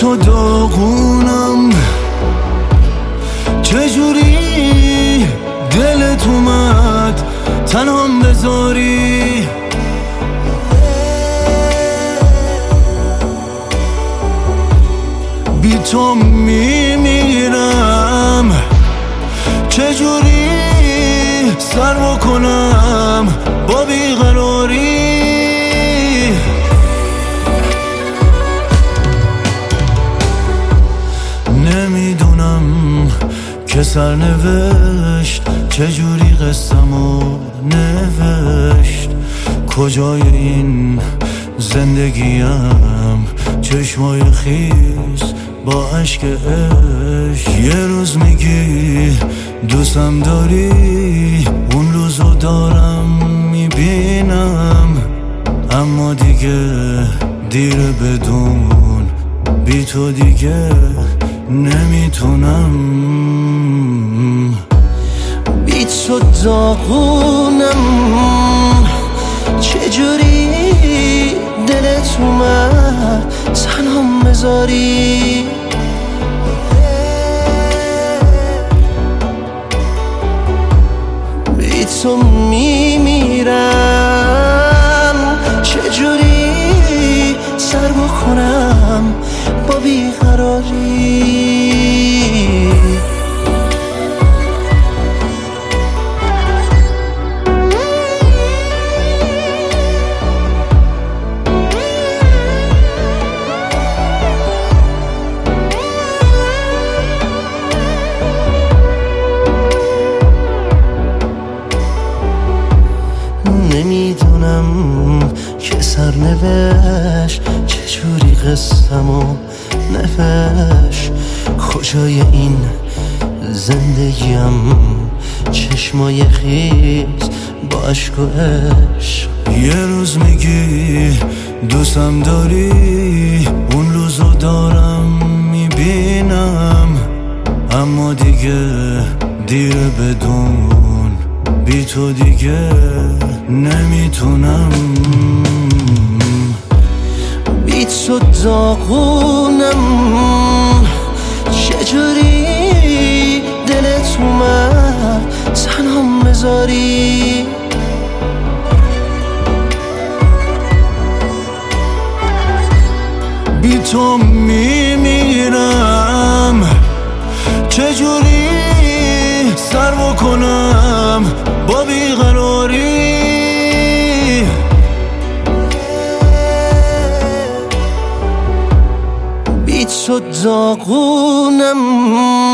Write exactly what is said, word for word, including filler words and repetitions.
تو داغونم، چجوری دلت اومد تنهام بذاری؟ بی تو میمیرم، چجوری سر بکنم با بیقراری؟ نمیدونم که سرنوشت چجوری قصه‌مو نوشت، کجای این زندگیم چشمای خیس با عشق عشق. یه روز میگی دوستم داری، اون روزو دارم میبینم، اما دیگه دیره بدون بی تو دیگه نمیتونم. بی تو داغونم، چجوری دلت اومد تنهام بذاری؟ بی تو میمیرم، چجوری سر بکنم با بیقراری؟ نمیدونم که سرنوشت چجوری قصه‌مو نوشت، کجای این زندگیم چشمای خیس با عشق و عشق. یه روز میگی دوستم داری، اون روزو دارم میبینم، اما دیگه دیره بدون بی تو دیگه نمیتونم. بی تو داغونم، چجوری دلت اومد تنهام بذاری؟ بی تو میمیرم، چجوری سر بکنم با بیقراری؟ بی تو داغونم،